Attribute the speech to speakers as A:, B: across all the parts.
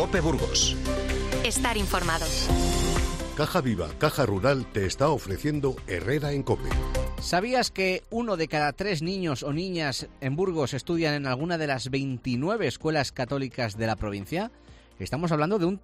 A: COPE Burgos.
B: Estar informado.
C: Caja Viva, Caja Rural te está ofreciendo Herrera en COPE.
D: ¿Sabías que 1 de cada 3 niños o niñas en Burgos estudian en alguna de las 29 escuelas católicas de la provincia? Estamos hablando de un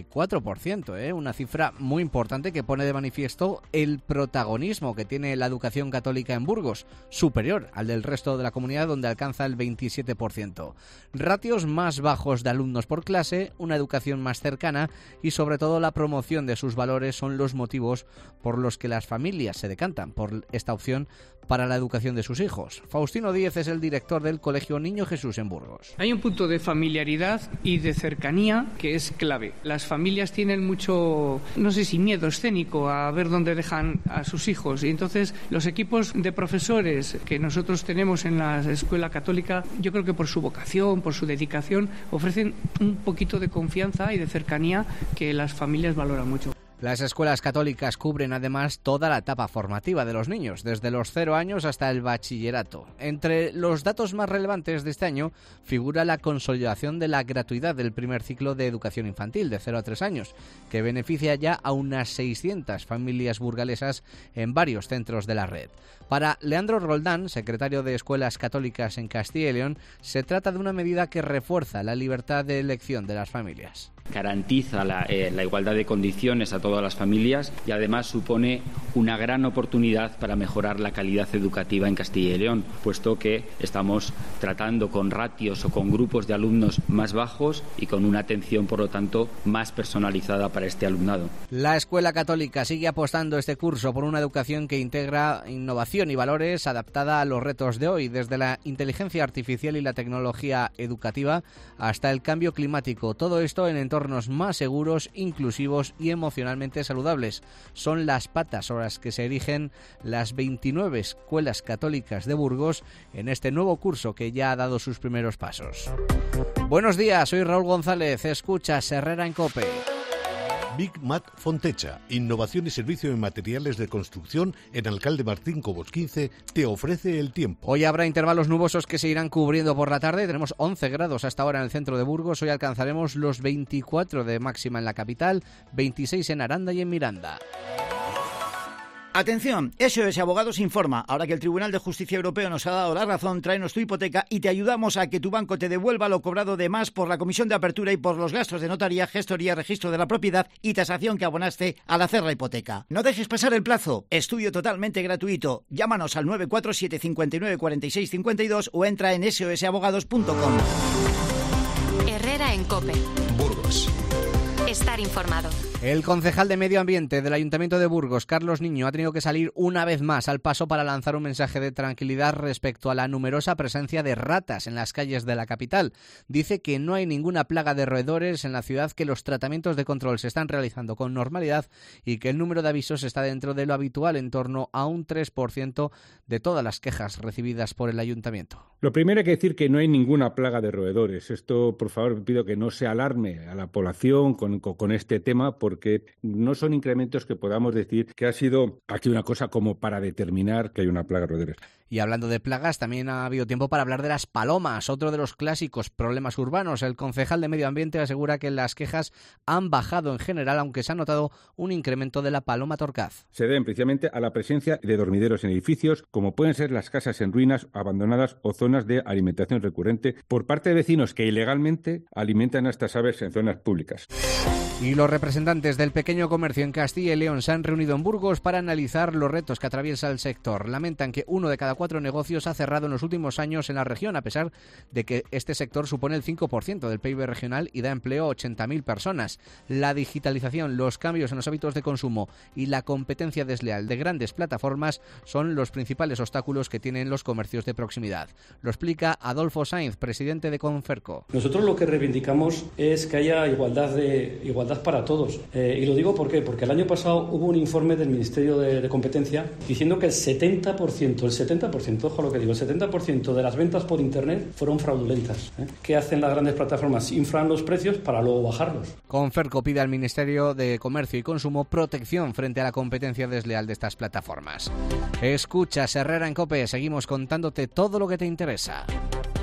D: 34%, una cifra muy importante que pone de manifiesto el protagonismo que tiene la educación católica en Burgos, superior al del resto de la comunidad, donde alcanza el 27%. Ratios más bajos de alumnos por clase, una educación más cercana y sobre todo la promoción de sus valores son los motivos por los que las familias se decantan por esta opción para la educación de sus hijos. Faustino Díez es el director del Colegio Niño Jesús en Burgos.
E: Hay un punto de familiaridad y de cercanía que es clave. Las familias tienen mucho, no sé si miedo escénico a ver dónde dejan a sus hijos, y entonces los equipos de profesores que nosotros tenemos en la escuela católica, yo creo que por su vocación, por su dedicación, ofrecen un poquito de confianza y de cercanía que las familias valoran mucho.
D: Las escuelas católicas cubren además toda la etapa formativa de los niños, desde los 0 años hasta el bachillerato. Entre los datos más relevantes de este año figura la consolidación de la gratuidad del primer ciclo de educación infantil de 0 a 3 años, que beneficia ya a unas 600 familias burgalesas en varios centros de la red. Para Leandro Roldán, secretario de Escuelas Católicas en Castilla y León, se trata de una medida que refuerza la libertad de elección de las familias.
F: Garantiza la igualdad de condiciones a todas las familias y además supone una gran oportunidad para mejorar la calidad educativa en Castilla y León, puesto que estamos tratando con ratios o con grupos de alumnos más bajos y con una atención, por lo tanto, más personalizada para este alumnado.
D: La Escuela Católica sigue apostando este curso por una educación que integra innovación y valores adaptada a los retos de hoy, desde la inteligencia artificial y la tecnología educativa hasta el cambio climático. Todo esto en entornos más seguros, inclusivos y emocionalmente saludables. Son las patas sobre las que se erigen las 29 escuelas católicas de Burgos en este nuevo curso que ya ha dado sus primeros pasos. Buenos días, soy Raúl González, escuchas Herrera en COPE.
C: Big Mat Fontecha, innovación y servicio en materiales de construcción en Alcalde Martín Cobos 15, te ofrece el tiempo.
D: Hoy habrá intervalos nubosos que se irán cubriendo por la tarde. Tenemos 11 grados hasta ahora en el centro de Burgos. Hoy alcanzaremos los 24 de máxima en la capital, 26 en Aranda y en Miranda.
G: Atención, SOS Abogados informa. Ahora que el Tribunal de Justicia Europeo nos ha dado la razón, tráenos tu hipoteca y te ayudamos a que tu banco te devuelva lo cobrado de más por la comisión de apertura y por los gastos de notaría, gestoría, registro de la propiedad y tasación que abonaste al hacer la hipoteca. No dejes pasar el plazo. Estudio totalmente gratuito. Llámanos al 947 59 46 52 o entra en sosabogados.com.
B: Herrera en COPE.
A: Burgos.
B: Estar informado.
D: El concejal de Medio Ambiente del Ayuntamiento de Burgos, Carlos Niño, ha tenido que salir una vez más al paso para lanzar un mensaje de tranquilidad respecto a la numerosa presencia de ratas en las calles de la capital. Dice que no hay ninguna plaga de roedores en la ciudad, que los tratamientos de control se están realizando con normalidad y que el número de avisos está dentro de lo habitual, en torno a un 3% de todas las quejas recibidas por el Ayuntamiento.
H: Lo primero hay que decir que no hay ninguna plaga de roedores. Esto, por favor, pido que no se alarme a la población con este tema, porque no son incrementos que podamos decir que ha sido aquí una cosa como para determinar que hay una plaga de roedores.
D: Y hablando de plagas, también ha habido tiempo para hablar de las palomas, otro de los clásicos problemas urbanos. El concejal de Medio Ambiente asegura que las quejas han bajado en general, aunque se ha notado un incremento de la paloma torcaz.
H: Se deben precisamente a la presencia de dormideros en edificios, como pueden ser las casas en ruinas, abandonadas o zonas de alimentación recurrente, por parte de vecinos que ilegalmente alimentan a estas aves en zonas públicas.
D: Y los representantes del pequeño comercio en Castilla y León se han reunido en Burgos para analizar los retos que atraviesa el sector. Lamentan que 1 de cada 4 negocios ha cerrado en los últimos años en la región, a pesar de que este sector supone el 5% del PIB regional y da empleo a 80.000 personas. La digitalización, los cambios en los hábitos de consumo y la competencia desleal de grandes plataformas son los principales obstáculos que tienen los comercios de proximidad. Lo explica Adolfo Sainz, presidente de Conferco.
I: Nosotros lo que reivindicamos es que haya igualdad para todos. Y lo digo ¿por qué? Porque el año pasado hubo un informe del Ministerio de Competencia diciendo que el 70%, ojo lo que digo, el 70% de las ventas por Internet fueron fraudulentas. ¿Qué hacen las grandes plataformas? Inflan los precios para luego bajarlos.
D: Conferco pide al Ministerio de Comercio y Consumo protección frente a la competencia desleal de estas plataformas. Escuchas Herrera en COPE, seguimos contándote todo lo que te interesa.